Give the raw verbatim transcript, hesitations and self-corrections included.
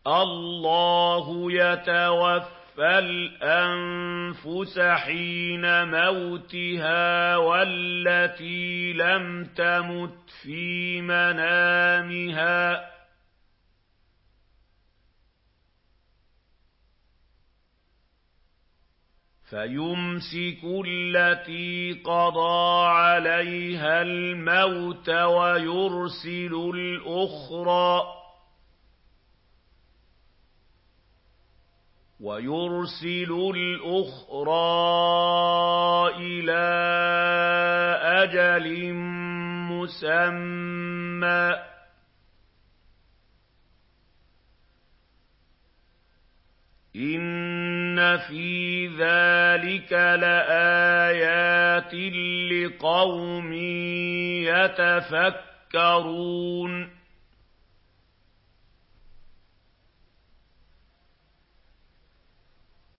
اللَّهُ يَتَوَفَّى الْأَنفُسَ حِينَ مَوْتِهَا وَالَّتِي لَمْ تَمُتْ فِي مَنَامِهَا فَيُمْسِكُ الَّتِي قَضَىٰ عَلَيْهَا الْمَوْتَ وَيُرْسِلُ الْأُخْرَىٰ وَيُرْسِلُ الْأُخْرَىٰ إِلَىٰ أَجَلٍ مُّسَمًّى ۚ إِنَّ فِي ذَٰلِكَ لَآيَاتٍ لِّقَوْمٍ يَتَفَكَّرُونَ